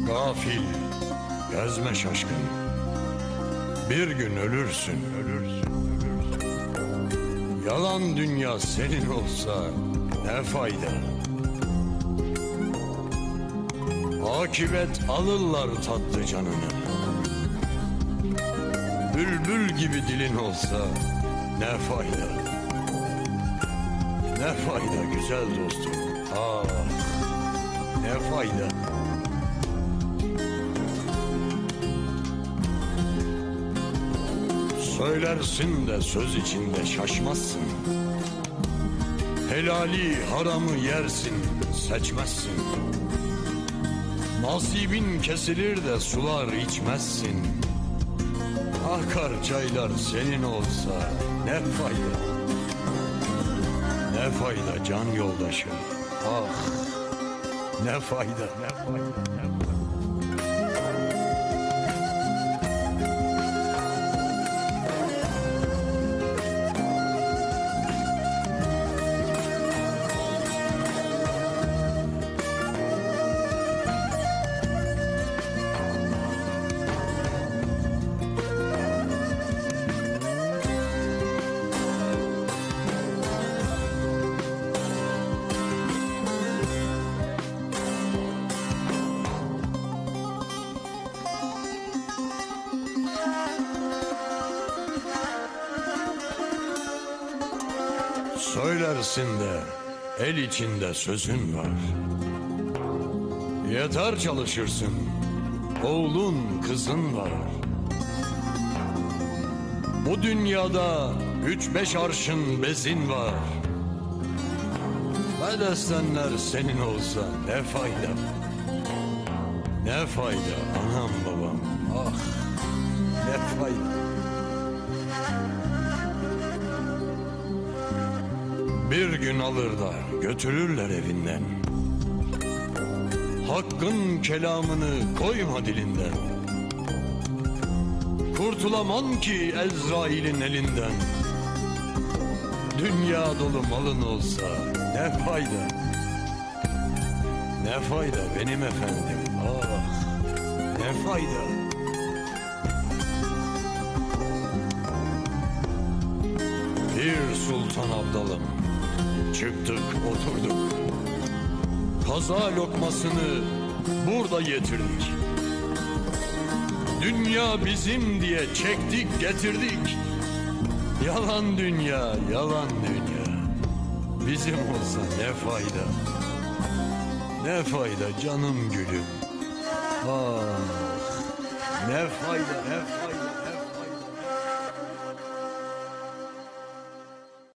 Gafil, gezme şaşkın. Bir gün ölürsün, ölürsün. Yalan dünya senin olsa ne fayda? Akibet alırlar tatlı canını. Bülbül gibi dilin olsa ne fayda? Ne fayda güzel dostum? Ah, ne fayda? Söylersin de söz içinde şaşmazsın. Helali haramı yersin, seçmezsin. Nasibin kesilir de sular içmezsin. Akar çaylar senin olsa ne fayda? Ne fayda can yoldaşım? Ah, ne fayda, ne fayda, ne fayda. Söylersin de el içinde sözün var. Yeter çalışırsın, oğlun kızın var. Bu dünyada 3-5 arşın bezin var. Bedestenler senin olsa ne fayda? Ne fayda anam babam, ah ne fayda? Bir gün alır da götürürler evinden. Hakkın kelamını koyma dilinden. Kurtulamam ki Ezrail'in elinden. Dünya dolu malın olsa ne fayda? Ne fayda benim efendim, ah ne fayda? Bir sultan abdalım, çıktık oturduk. Kaza lokmasını burada getirdik. Dünya bizim diye çektik getirdik. Yalan dünya, yalan dünya. Bizim olsa ne fayda? Ne fayda canım gülüm? Ah, ne fayda, ne fayda?